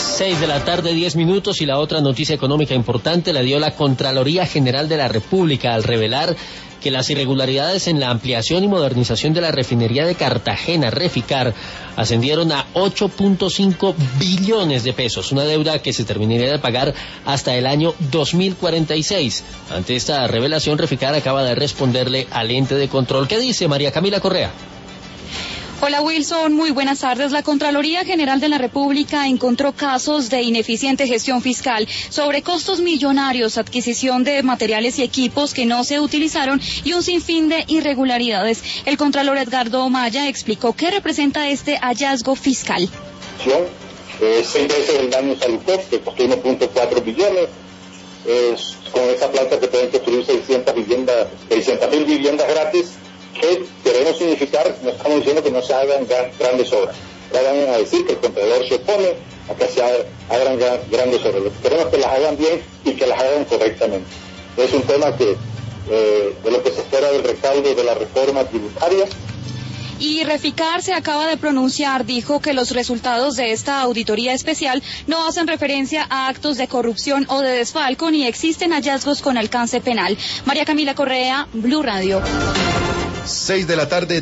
6 de la tarde, 10 minutos, y la otra noticia económica importante la dio la Contraloría General de la República al revelar que las irregularidades en la ampliación y modernización de la refinería de Cartagena, Reficar, ascendieron a 8.5 billones de pesos, una deuda que se terminaría de pagar hasta el año 2046. Ante esta revelación, Reficar acaba de responderle al ente de control. ¿Qué dice María Camila Correa? Hola Wilson, muy buenas tardes. La Contraloría General de la República encontró casos de ineficiente gestión fiscal, sobre costos millonarios, adquisición de materiales y equipos que no se utilizaron y un sinfín de irregularidades. El Contralor Edgardo Maya explicó qué representa este hallazgo fiscal. 6 veces el daño Salutec, que costó 1.4 billones. Con esa planta se pueden construir 600.000 viviendas gratis, que queremos significar, no estamos diciendo que no se hagan grandes obras, van a decir que el Contralor se opone a que se hagan grandes obras. Lo que queremos es que las hagan bien y que las hagan correctamente. Es un tema que de lo que se espera del recaudo de la reforma tributaria. Y Reficar se acaba de pronunciar, dijo que los resultados de esta auditoría especial no hacen referencia a actos de corrupción o de desfalco, ni existen hallazgos con alcance penal. María Camila Correa, Blue Radio. 6 de la tarde.